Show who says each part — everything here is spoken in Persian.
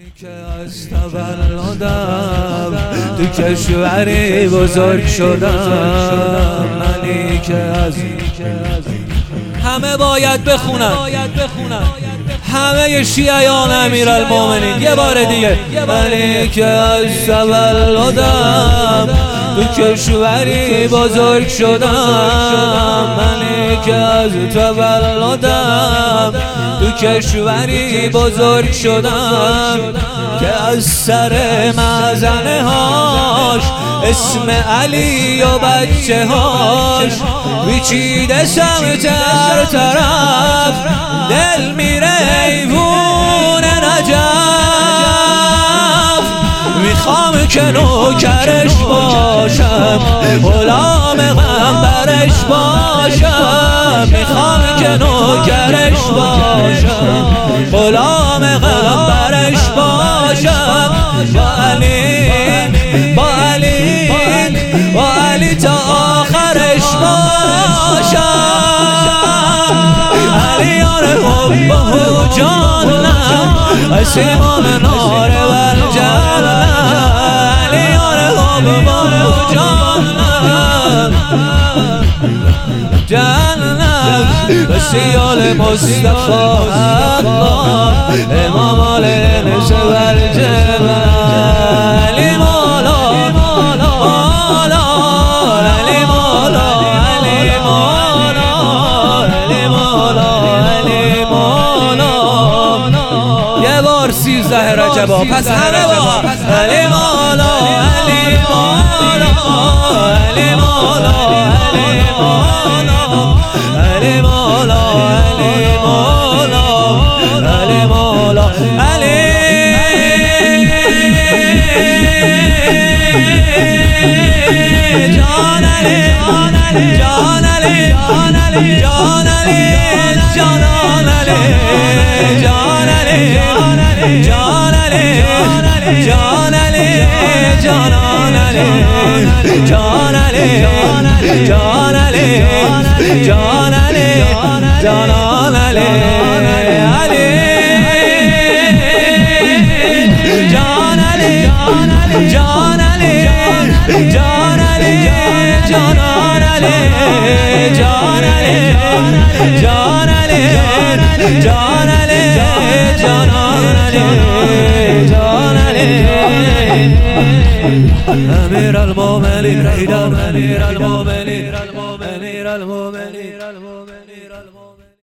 Speaker 1: که از تولدم تو کشوری بزرگ شدم، منی که از همه باید بخونن، همه شیعیان امیرالمومنین یه بار دیگه. منی که از تولدم تو کشوری بزرگ شدم، منی که از تولدم تو کشوری بزرگ شدم که از سر مزنه هاش اسم علی و بچه هاش بیچیده سمت هر طرف، دل میره ایوون نجف. میخوام که نوکرش باشم، غلام غمبرش باشم، میخوام که نوکرش باشم، غلام غمبرش باشم. با علی تا آخرش باشم. علی یار حب و جانم، اسیمان نار و الجنة. علی یار حب و جانم، جنت بسیال مصطفی الله، امام الانس و الجبل. علی مولا مولا، علی مولا، علی مولا، علی مولا، علی مولا. یه بار 13 رجب پس همه با علی مولا، علی مولا، علی مولا، علی مولا، علی مولا، علی مولا، علی مولا، علی جان علی، جان علی، جان علی، جان علی، جان علی، جان علی، جان علی، جان علی، جان علی، جان علی، جان علی، جان علی، جان علی، علی جان علی، جان علی، جان علی، جان علی، جان علی، جان علی، جان علی، جان علی، جان علی. امیرالمومنین، امیرالمومنین، امیرالمومنین.